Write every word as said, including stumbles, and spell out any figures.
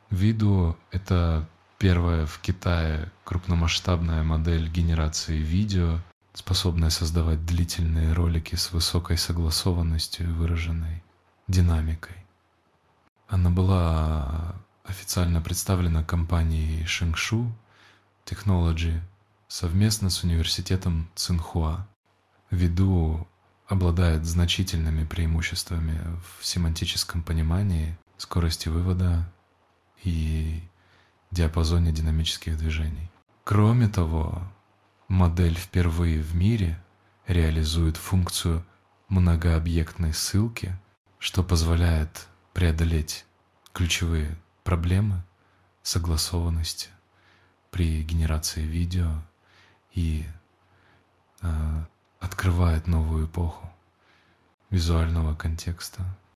Viduo — это первая в Китае крупномасштабная модель генерации видео, способная создавать длительные ролики с высокой согласованностью и выраженной динамикой. Она была официально представлена компанией Shengshou Technology совместно с университетом Цинхуа. Viduo обладает значительными преимуществами в семантическом понимании, скорости вывода и диапазоне динамических движений. Кроме того, модель впервые в мире реализует функцию многообъектной ссылки, что позволяет преодолеть ключевые проблемы согласованности при генерации видео и э, открывает новую эпоху визуального контекста